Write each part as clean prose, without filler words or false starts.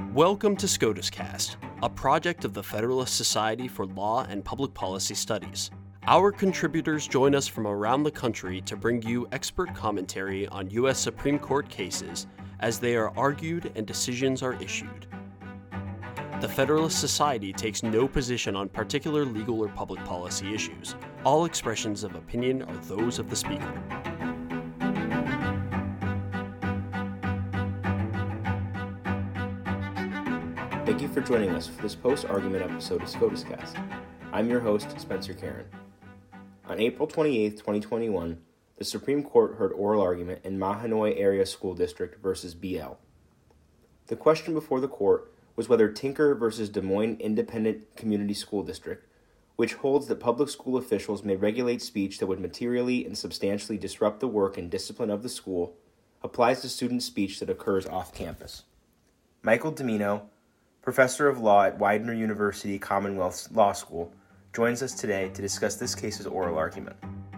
Welcome to SCOTUScast, a project of the Federalist Society for Law and Public Policy Studies. Our contributors join us from around the country to bring you expert commentary on U.S. Supreme Court cases as they are argued and decisions are issued. The Federalist Society takes no position on particular legal or public policy issues. All expressions of opinion are those of the speaker. Thank you for joining us for this post-argument episode of SCOTUScast. I'm your host, Spencer Karen. On April 28, 2021, the Supreme Court heard oral argument in Mahanoy Area School District versus BL. The question before the court was whether Tinker versus Des Moines Independent Community School District, which holds that public school officials may regulate speech that would materially and substantially disrupt the work and discipline of the school, applies to student speech that occurs off campus. Michael Domino, professor of law at Widener University Commonwealth Law School, joins us today to discuss this case's oral argument.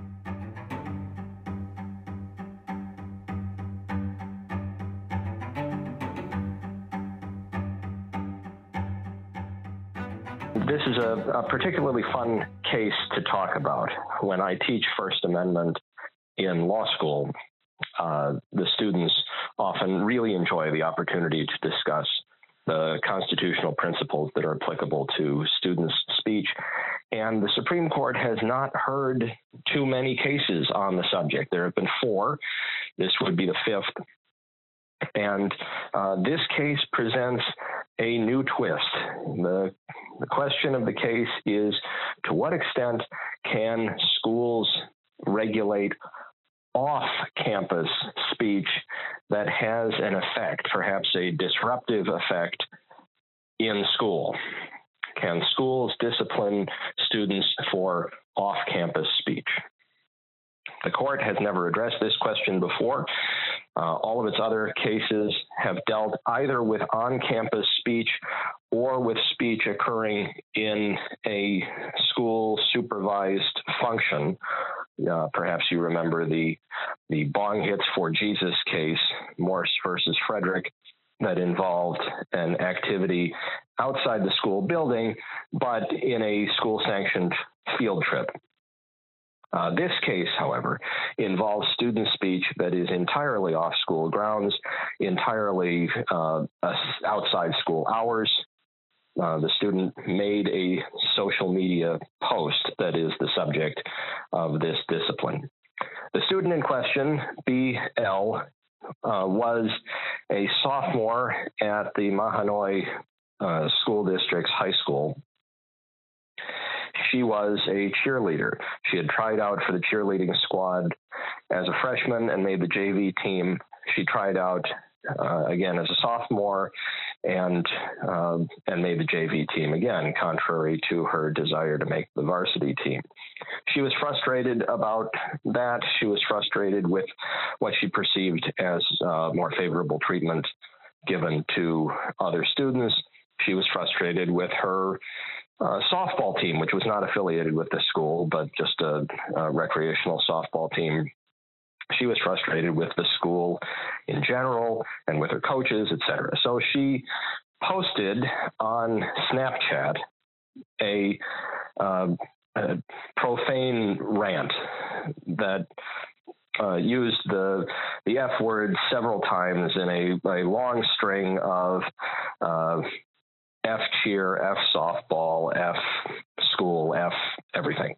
This is a particularly fun case to talk about. When I teach First Amendment in law school, the students often really enjoy the opportunity to discuss the constitutional principles that are applicable to students' speech. And the Supreme Court has not heard too many cases on the subject. There have been 4. This would be the 5th. And this case presents a new twist. The question of the case is, to what extent can schools regulate off-campus speech that has an effect, perhaps a disruptive effect, in school? Can schools discipline students for off-campus speech? The court has never addressed this question before. All of its other cases have dealt either with on-campus speech or with speech occurring in a school-supervised function. Perhaps you remember the Bong Hits for Jesus case, Morse versus Frederick, that involved an activity outside the school building, but in a school-sanctioned field trip. This case, however, involves student speech that is entirely off school grounds, entirely outside school hours. The student made a social media post that is the subject of this discipline. The student in question, BL, was a sophomore at the Mahanoy School District's high school. She was a cheerleader. She had tried out for the cheerleading squad as a freshman and made the JV team. She tried out again as a sophomore and made the JV team again, contrary to her desire to make the varsity team. She was frustrated about that. She was frustrated with what she perceived as more favorable treatment given to other students. She was frustrated with her softball team, which was not affiliated with the school, but just a recreational softball team. She was frustrated with the school in general and with her coaches, etc. So she posted on Snapchat a profane rant that used the F word several times in a long string of F cheer, F softball, F school, F everything.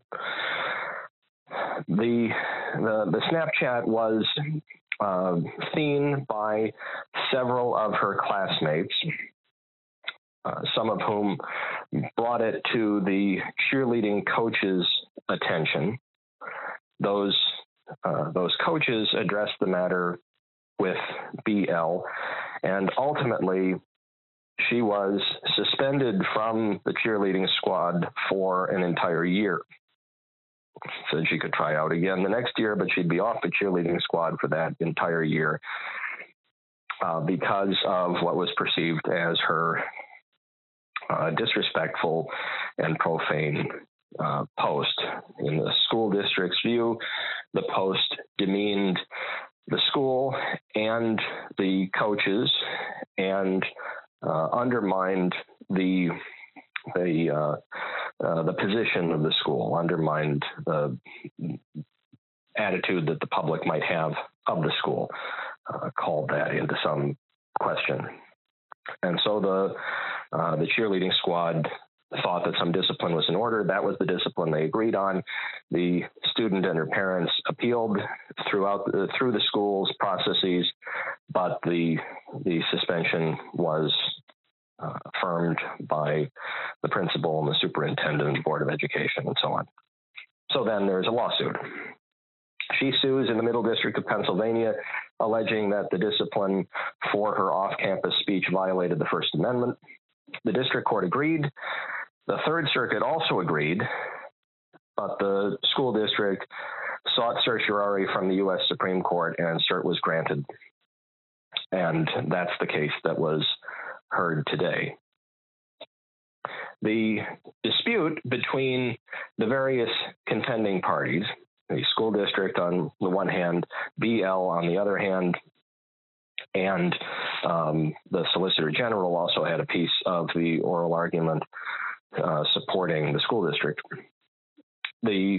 The Snapchat was seen by several of her classmates, some of whom brought it to the cheerleading coaches' attention. Those coaches addressed the matter with BL, and ultimately she was suspended from the cheerleading squad for an entire year. Said she could try out again the next year, but she'd be off the cheerleading squad for that entire year because of what was perceived as her disrespectful and profane post. In the school district's view, the post demeaned the school and the coaches and undermined the position of the school, undermined the attitude that the public might have of the school, called that into some question. And so the cheerleading squad thought that some discipline was in order. That was the discipline they agreed on. The student and her parents appealed through the school's processes, but the suspension was affirmed by the principal and the superintendent, the Board of Education, and so on. So then there's a lawsuit. She sues in the Middle District of Pennsylvania, alleging that the discipline for her off-campus speech violated the First Amendment. The district court agreed. The Third Circuit also agreed, but the school district sought certiorari from the U.S. Supreme Court, and cert was granted. And that's the case that was heard today. The dispute between the various contending parties, the school district on the one hand, BL on the other hand, and the Solicitor General also had a piece of the oral argument supporting the school district. The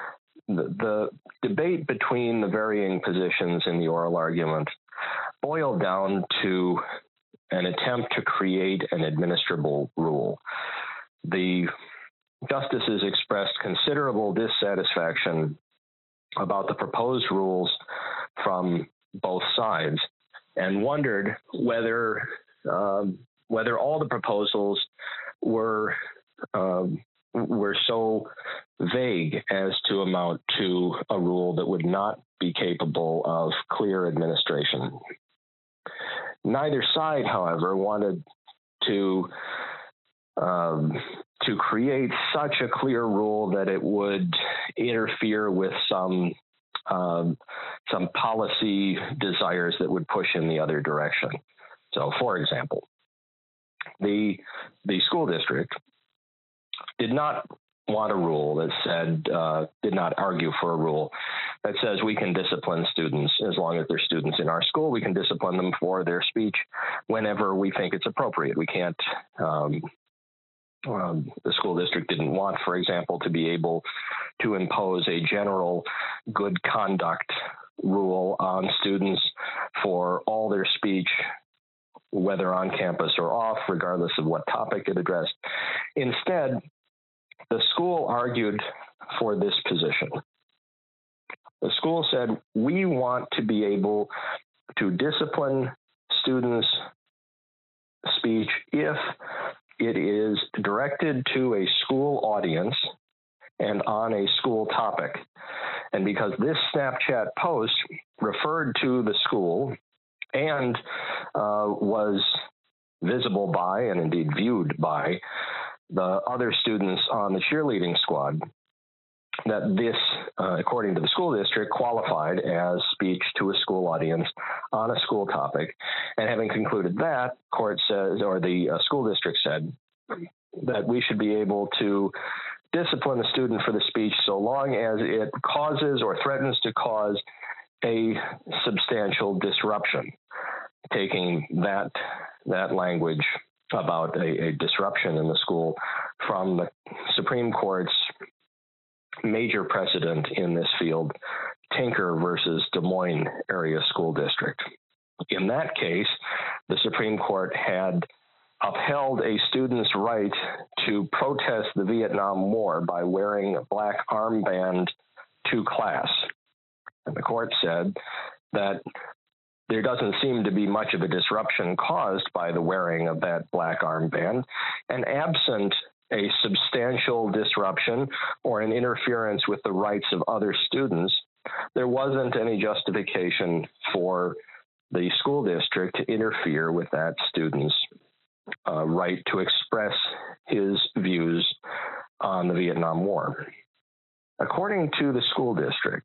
debate between the varying positions in the oral argument boiled down to an attempt to create an administrable rule. The justices expressed considerable dissatisfaction about the proposed rules from both sides and wondered whether all the proposals were so vague as to amount to a rule that would not be capable of clear administration. Neither side, however, wanted to create such a clear rule that it would interfere with some policy desires that would push in the other direction. So, for example, the school district did not want a rule that said, did not argue for a rule that says we can discipline students as long as they're students in our school. We can discipline them for their speech whenever we think it's appropriate. We can't, the school district didn't want, for example, to be able to impose a general good conduct rule on students for all their speech, whether on campus or off, regardless of what topic it addressed. Instead, the school argued for this position. The school said, we want to be able to discipline students' speech if it is directed to a school audience and on a school topic. And because this Snapchat post referred to the school and was visible by and indeed viewed by the other students on the cheerleading squad, that this, according to the school district, qualified as speech to a school audience on a school topic. And having concluded that, court says, or the school district said, that we should be able to discipline the student for the speech so long as it causes or threatens to cause a substantial disruption, taking that language about a disruption in the school from the Supreme Court's major precedent in this field, Tinker versus Des Moines Area School District. In that case, the Supreme Court had upheld a student's right to protest the Vietnam War by wearing a black armband to class. And the court said that there doesn't seem to be much of a disruption caused by the wearing of that black armband, and absent a substantial disruption or an interference with the rights of other students, there wasn't any justification for the school district to interfere with that student's right to express his views on the Vietnam War. According to the school district,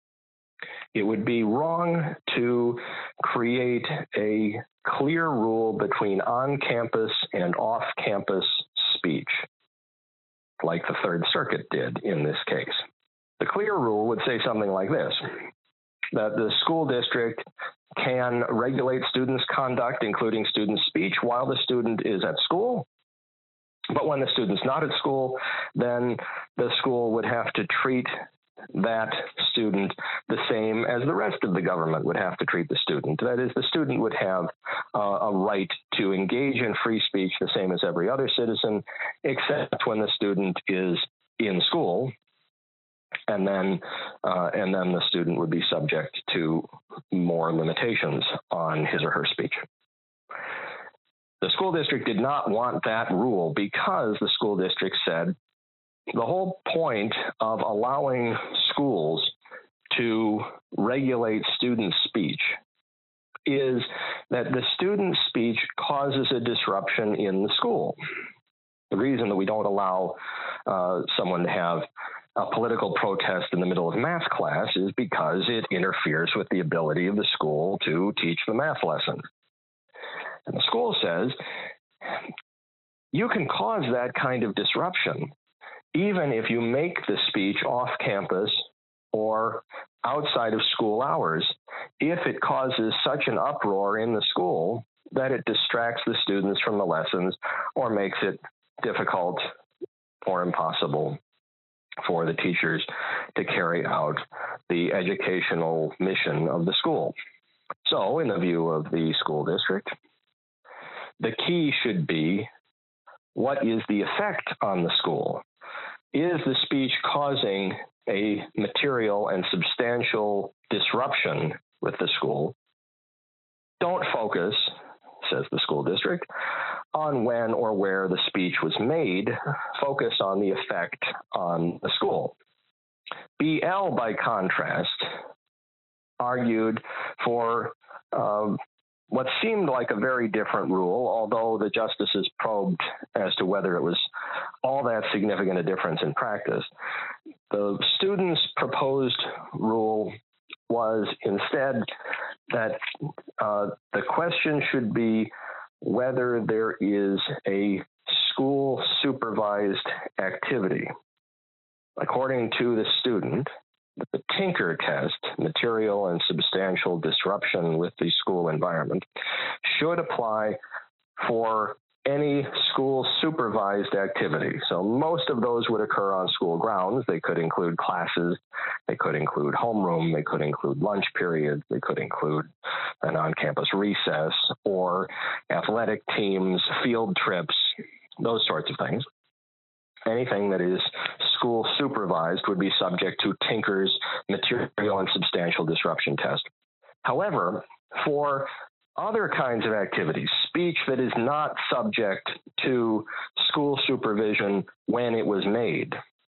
it would be wrong to create a clear rule between on-campus and off-campus speech, like the Third Circuit did in this case. The clear rule would say something like this, that the school district can regulate students' conduct, including student speech, while the student is at school. But when the student's not at school, then the school would have to treat that student the same as the rest of the government would have to treat the student. That is, the student would have a right to engage in free speech the same as every other citizen, except when the student is in school, and then the student would be subject to more limitations on his or her speech. The school district did not want that rule because the school district said the whole point of allowing schools to regulate student speech is that the student speech causes a disruption in the school. The reason that we don't allow someone to have a political protest in the middle of math class is because it interferes with the ability of the school to teach the math lesson. And the school says, you can cause that kind of disruption even if you make the speech off campus or outside of school hours, if it causes such an uproar in the school that it distracts the students from the lessons or makes it difficult or impossible for the teachers to carry out the educational mission of the school. So, in the view of the school district, the key should be, what is the effect on the school? Is the speech causing a material and substantial disruption with the school? Don't focus, says the school district, on when or where the speech was made. Focus on the effect on the school. BL, by contrast, argued for what seemed like a very different rule, although the justices probed as to whether it was all that significant a difference in practice. The students' proposed rule was instead that the question should be whether there is a school-supervised activity. According to the student, the Tinker test, material and substantial disruption with the school environment, should apply for any school-supervised activity. So most of those would occur on school grounds. They could include classes, they could include homeroom, they could include lunch periods, they could include an on-campus recess, or athletic teams, field trips, those sorts of things. Anything that is school supervised would be subject to Tinker's material and substantial disruption test. However, for other kinds of activities, speech that is not subject to school supervision when it was made,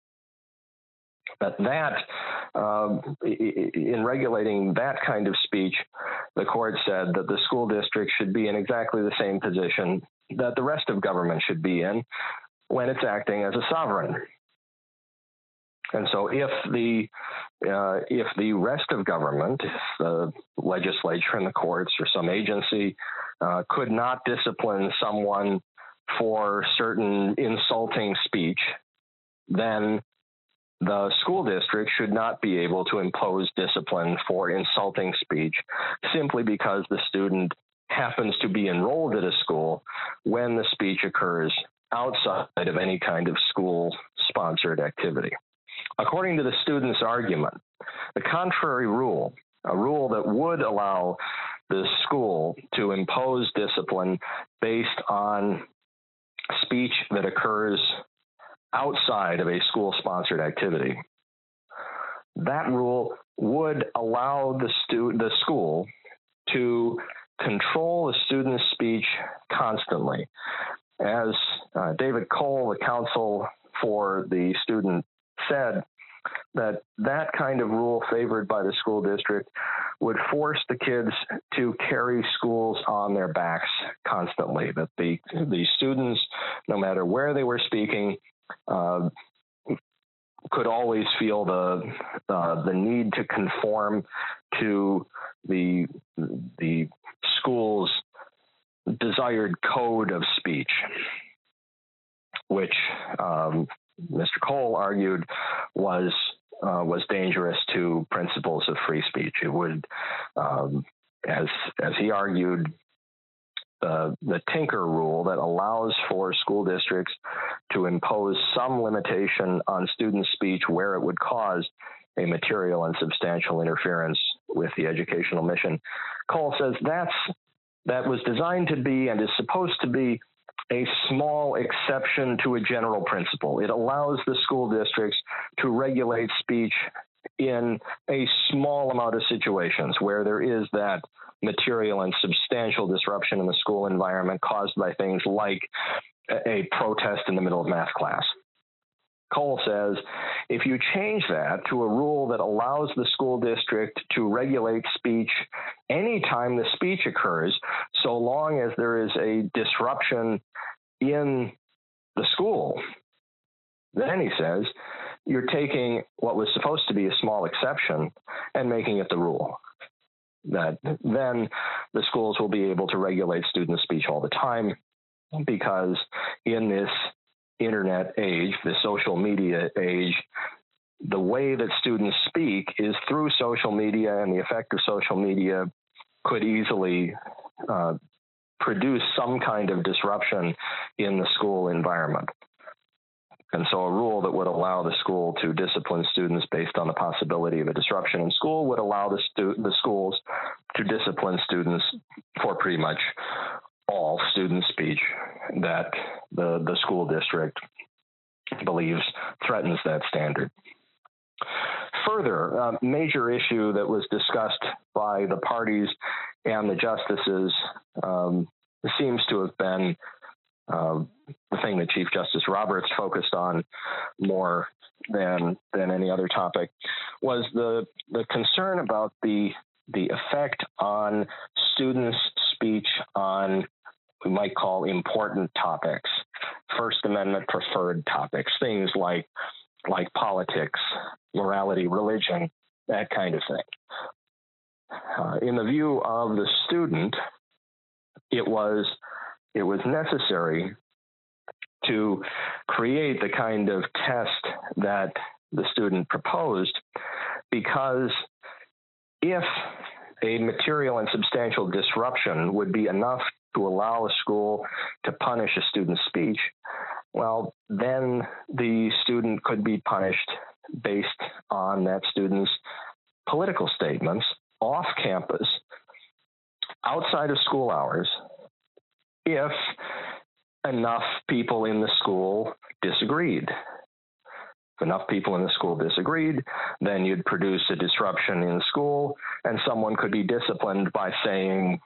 in regulating that kind of speech, the court said that the school district should be in exactly the same position that the rest of government should be in when it's acting as a sovereign. And so if the rest of government, if the legislature and the courts or some agency could not discipline someone for certain insulting speech, then the school district should not be able to impose discipline for insulting speech simply because the student happens to be enrolled at a school when the speech occurs outside of any kind of school-sponsored activity. According to the students' argument, the contrary rule, a rule that would allow the school to impose discipline based on speech that occurs outside of a school-sponsored activity, that rule would allow the school to control the student's speech constantly. As David Cole, the counsel for the student, said, that kind of rule favored by the school district would force the kids to carry schools on their backs constantly, that the students, no matter where they were speaking, could always feel the need to conform to the school's desired code of speech, which Mr. Cole argued was dangerous to principles of free speech. It would as he argued, the Tinker rule that allows for school districts to impose some limitation on student speech where it would cause a material and substantial interference with the educational mission. Cole says that was designed to be and is supposed to be a small exception to a general principle. It allows the school districts to regulate speech in a small amount of situations where there is that material and substantial disruption in the school environment caused by things like a protest in the middle of math class. Cole says, if you change that to a rule that allows the school district to regulate speech anytime the speech occurs, so long as there is a disruption in the school, then he says, you're taking what was supposed to be a small exception and making it the rule. That then the schools will be able to regulate student speech all the time, because in this internet age, the social media age, the way that students speak is through social media, and the effect of social media could easily produce some kind of disruption in the school environment. And so a rule that would allow the school to discipline students based on the possibility of a disruption in school would allow the schools to discipline students for pretty much all student speech that the school district believes threatens that standard. Further, a major issue that was discussed by the parties and the justices seems to have been the thing that Chief Justice Roberts focused on more than any other topic, was the concern about the effect on students' speech on we might call important topics, First Amendment preferred topics, things like politics, morality, religion, that kind of thing. In the view of the student, it was necessary to create the kind of test that the student proposed, because if a material and substantial disruption would be enough to allow a school to punish a student's speech, well, then the student could be punished based on that student's political statements off campus, outside of school hours, if enough people in the school disagreed. If enough people in the school disagreed, then you'd produce a disruption in school, and someone could be disciplined by saying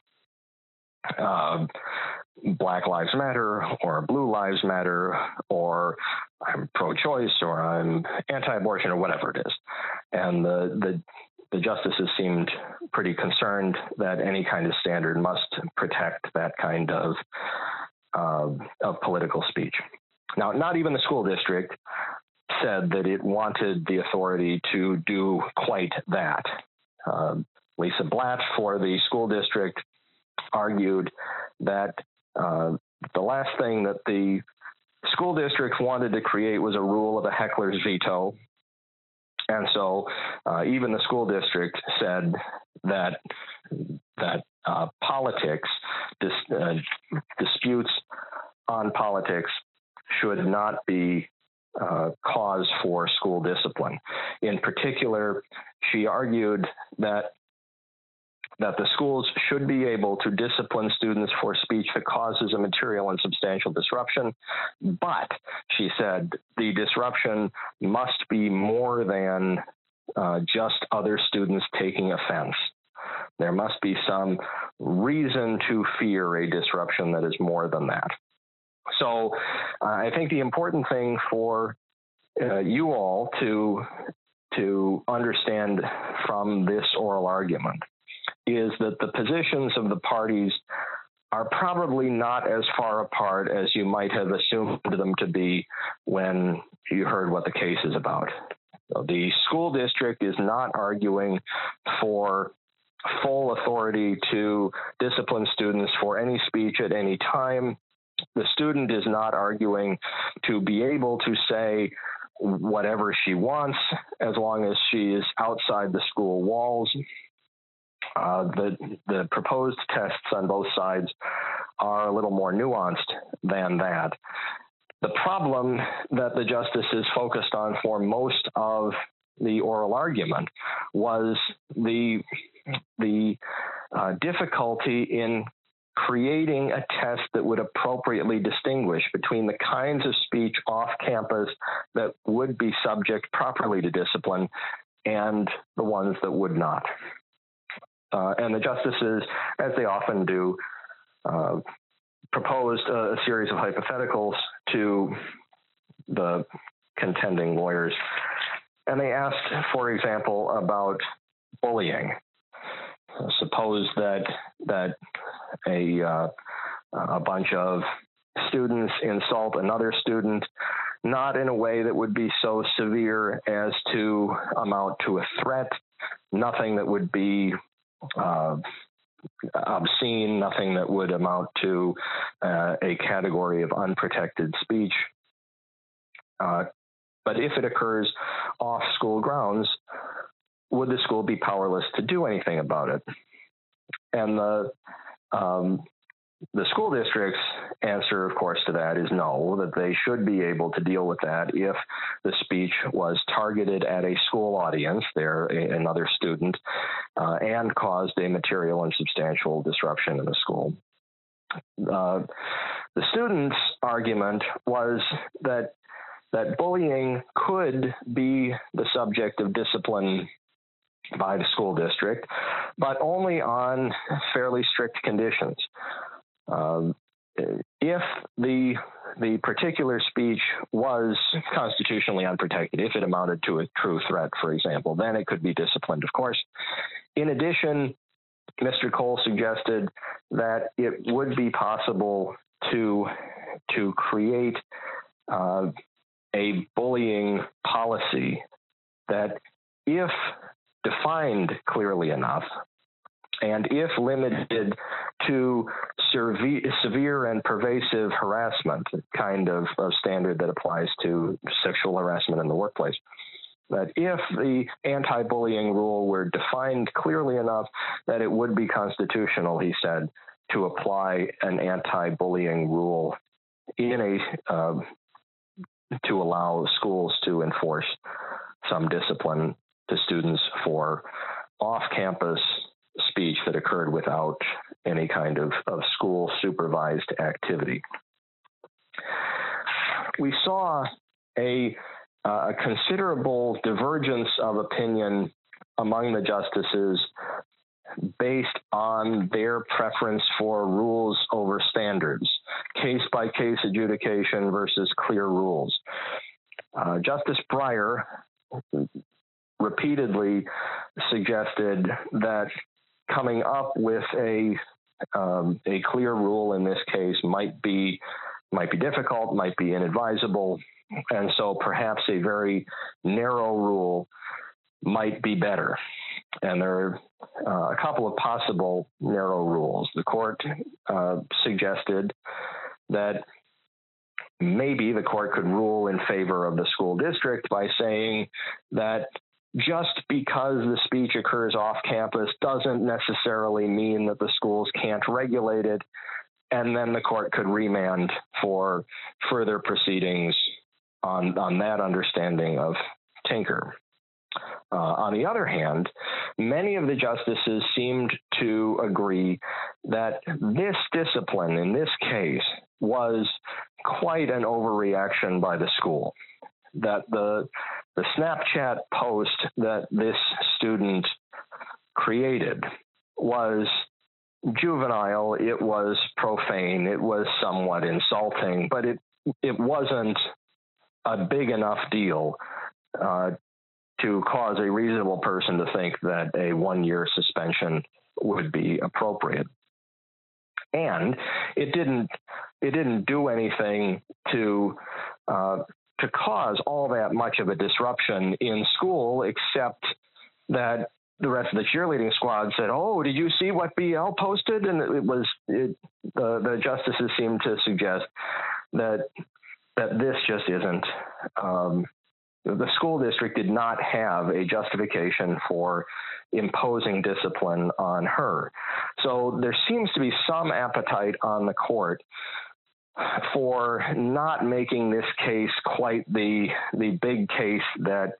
Black Lives Matter or Blue Lives Matter, or I'm pro-choice, or I'm anti-abortion, or whatever it is. And the justices seemed pretty concerned that any kind of standard must protect that kind of political speech. Now, not even the school district said that it wanted the authority to do quite that. Lisa Blatt for the school district argued that the last thing that the school district wanted to create was a rule of a heckler's veto. And so even the school district said that politics, disputes on politics should not be cause for school discipline. In particular, she argued that the schools should be able to discipline students for speech that causes a material and substantial disruption, but she said the disruption must be more than just other students taking offense. There must be some reason to fear a disruption that is more than that. So I think the important thing for you all to understand from this oral argument is that the positions of the parties are probably not as far apart as you might have assumed them to be when you heard what the case is about. So the school district is not arguing for full authority to discipline students for any speech at any time. The student is not arguing to be able to say whatever she wants as long as she is outside the school walls. The proposed tests on both sides are a little more nuanced than that. The problem that the justices focused on for most of the oral argument was the difficulty in creating a test that would appropriately distinguish between the kinds of speech off campus that would be subject properly to discipline and the ones that would not. And the justices, as they often do, proposed a series of hypotheticals to the contending lawyers. And they asked, for example, about bullying. Suppose that a bunch of students insult another student, not in a way that would be so severe as to amount to a threat, nothing that would be obscene, nothing that would amount to a category of unprotected speech. But if it occurs off school grounds, would the school be powerless to do anything about it? And the school district's answer, of course, to that is no, that they should be able to deal with that if the speech was targeted at a school audience, another student, and caused a material and substantial disruption in the school. The students' argument was that bullying could be the subject of discipline by the school district, but only on fairly strict conditions. If the particular speech was constitutionally unprotected, if it amounted to a true threat, for example, then it could be disciplined, of course. In addition, Mr. Cole suggested that it would be possible to create a bullying policy that, if defined clearly enough, and if limited to severe and pervasive harassment, kind of standard that applies to sexual harassment in the workplace, that if the anti-bullying rule were defined clearly enough, that it would be constitutional, he said, to apply an anti-bullying rule to allow schools to enforce some discipline to students for off-campus speech that occurred without any kind of school supervised activity. We saw a considerable divergence of opinion among the justices based on their preference for rules over standards, case-by-case adjudication versus clear rules. Justice Breyer repeatedly suggested that coming up with a clear rule in this case might be difficult, might be inadvisable, and so perhaps a very narrow rule might be better. And there are a couple of possible narrow rules. The court suggested that maybe the court could rule in favor of the school district by saying that just because the speech occurs off campus doesn't necessarily mean that the schools can't regulate it, and then the court could remand for further proceedings on that understanding of Tinker. On the other hand, many of the justices seemed to agree that this discipline in this case was quite an overreaction by the school, that the Snapchat post that this student created was juvenile, it was profane, it was somewhat insulting, but it wasn't a big enough deal to cause a reasonable person to think that a 1-year suspension would be appropriate. And it didn't do anything to cause all that much of a disruption in school, except that the rest of the cheerleading squad said, "Oh, did you see what BL posted?" And the justices seemed to suggest that this just isn't the school district did not have a justification for imposing discipline on her. So there seems to be some appetite on the court for not making this case quite the big case that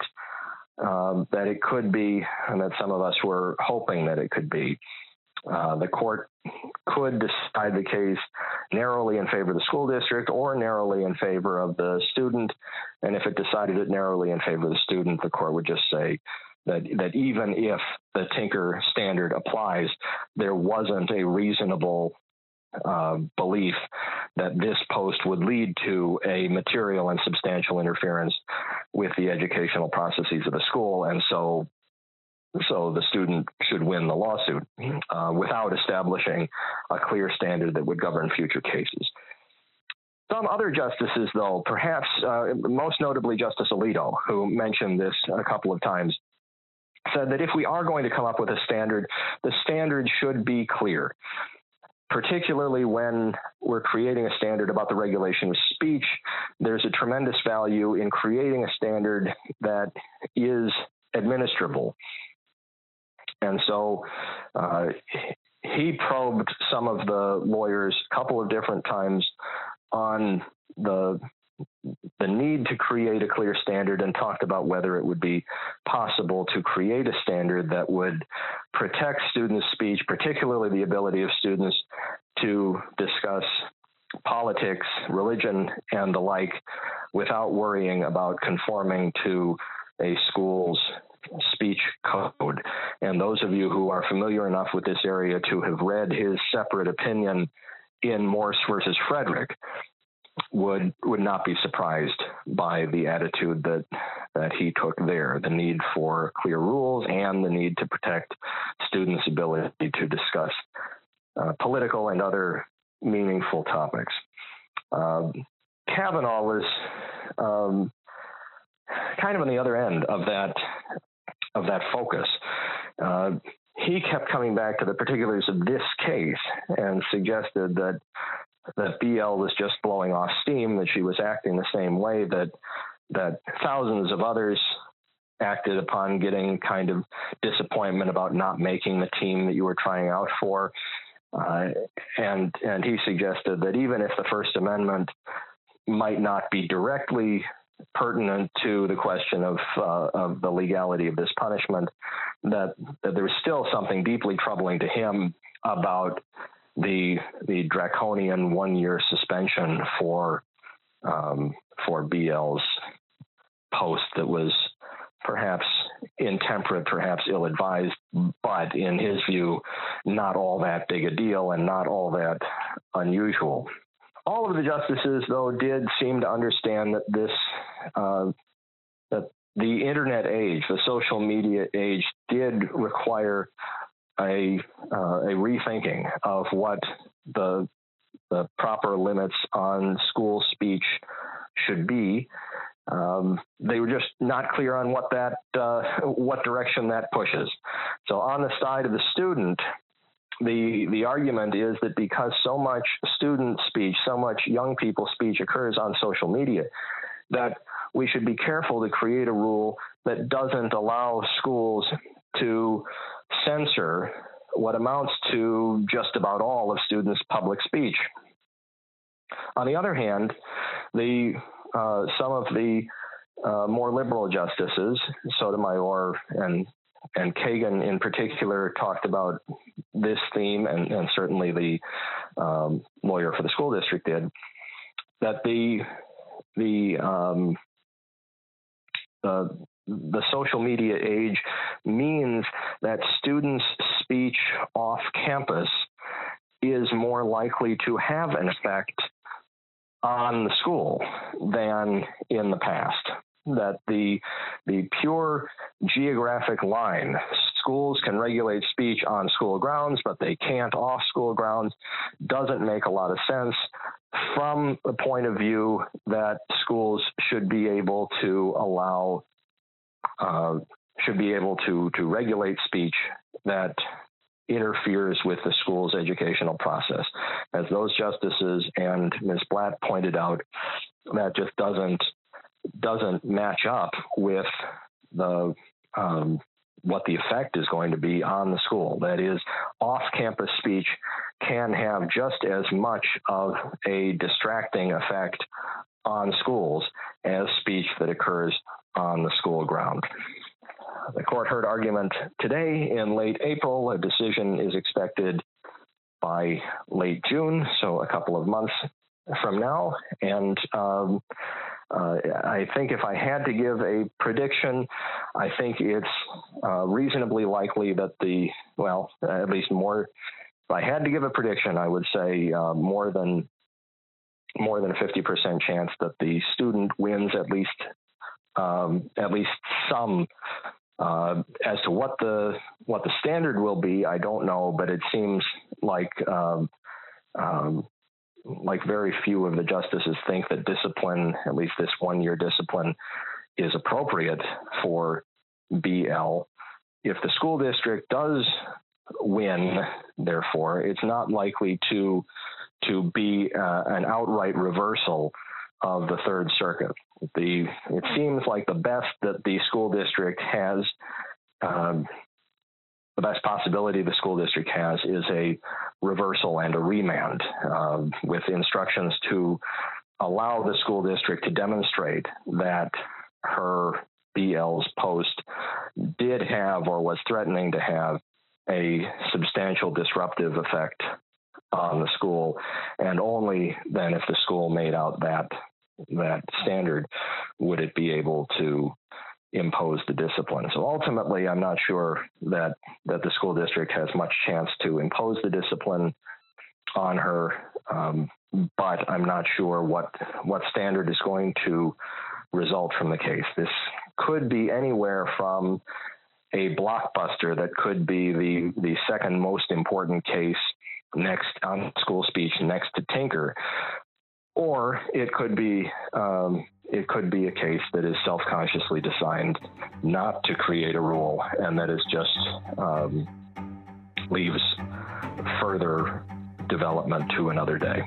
it could be, and that some of us were hoping that it could be. The court could decide the case narrowly in favor of the school district or narrowly in favor of the student. And if it decided it narrowly in favor of the student, the court would just say that even if the Tinker standard applies, there wasn't a reasonable belief that this post would lead to a material and substantial interference with the educational processes of the school. And so the student should win the lawsuit without establishing a clear standard that would govern future cases. Some other justices, though, perhaps most notably Justice Alito, who mentioned this a couple of times, said that if we are going to come up with a standard, the standard should be clear, particularly when we're creating a standard about the regulation of speech. There's a tremendous value in creating a standard that is administrable. And so he probed some of the lawyers a couple of different times on the need to create a clear standard, and talked about whether it would be possible to create a standard that would protect students' speech, particularly the ability of students to discuss politics, religion, and the like, without worrying about conforming to a school's speech code. And those of you who are familiar enough with this area to have read his separate opinion in Morse versus Frederick would not be surprised by the attitude that he took there, the need for clear rules and the need to protect students' ability to discuss political and other meaningful topics. Kavanaugh was kind of on the other end of that focus. He kept coming back to the particulars of this case and suggested that BL was just blowing off steam, that she was acting the same way that thousands of others acted upon getting kind of disappointment about not making the team that you were trying out for. And he suggested that even if the First Amendment might not be directly pertinent to the question of the legality of this punishment, that there was still something deeply troubling to him about the draconian 1-year suspension for BL's post that was perhaps intemperate, perhaps ill-advised, but in his view, not all that big a deal and not all that unusual. All of the justices, though, did seem to understand that that the internet age, the social media age, did require a rethinking of what the proper limits on school speech should be. They were just not clear on what direction that pushes. So on the side of the student, the argument is that because so much student speech, so much young people's speech occurs on social media, that we should be careful to create a rule that doesn't allow schools to censor what amounts to just about all of students' public speech. On the other hand, some of the more liberal justices, Sotomayor and Kagan in particular, talked about this theme, and certainly the lawyer for the school district did, that the social media age means that students' speech off campus is more likely to have an effect on the school than in the past. That the pure geographic line, schools can regulate speech on school grounds, but they can't off school grounds, doesn't make a lot of sense from the point of view that schools should be able to allow, to regulate speech that interferes with the school's educational process. As those justices and Ms. Blatt pointed out, that just doesn't doesn't match up with the what the effect is going to be on the school. That is, off-campus speech can have just as much of a distracting effect on schools as speech that occurs on the school ground. The court heard argument today in late April. A decision is expected by late June, so a couple of months from now. And I think if I had to give a prediction, I think it's reasonably likely that at least more. If I had to give a prediction, I would say more than a 50% chance that the student wins at least some. As to what the standard will be, I don't know, but it seems like very few of the justices think that discipline, at least this 1-year discipline, is appropriate for BL. If the school district does win, therefore, it's not likely to be an outright reversal of the Third Circuit. It seems like the best that the school district has, the best possibility the school district has is a reversal and a remand with instructions to allow the school district to demonstrate that her BL's post did have or was threatening to have a substantial disruptive effect on the school, and only then, if the school made out that standard, would it be able to impose the discipline. So ultimately, I'm not sure that the school district has much chance to impose the discipline on her, but I'm not sure what standard is going to result from the case. This could be anywhere from a blockbuster that could be the second most important case next on school speech next to Tinker, or it could be a case that is self-consciously designed not to create a rule, and that is just leaves further development to another day.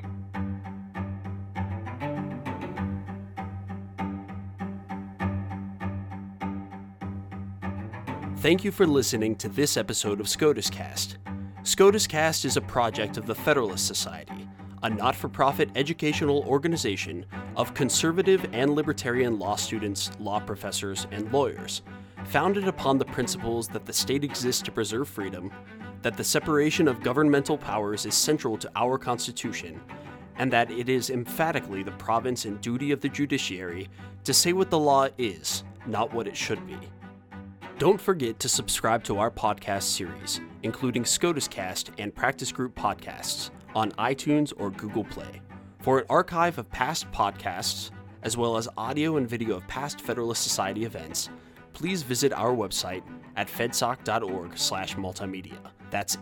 Thank you for listening to this episode of SCOTUS Cast. SCOTUS Cast is a project of the Federalist Society, a not-for-profit educational organization of conservative and libertarian law students, law professors, and lawyers, founded upon the principles that the state exists to preserve freedom, that the separation of governmental powers is central to our Constitution, and that it is emphatically the province and duty of the judiciary to say what the law is, not what it should be. Don't forget to subscribe to our podcast series, including SCOTUS Cast and Practice Group podcasts, on iTunes or Google Play. For an archive of past podcasts, as well as audio and video of past Federalist Society events, please visit our website at fedsoc.org/multimedia. That's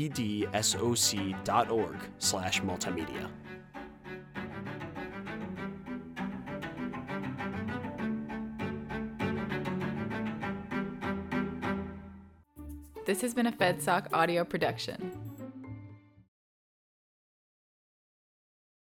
fedsoc.org/multimedia. This has been a FedSoc audio production.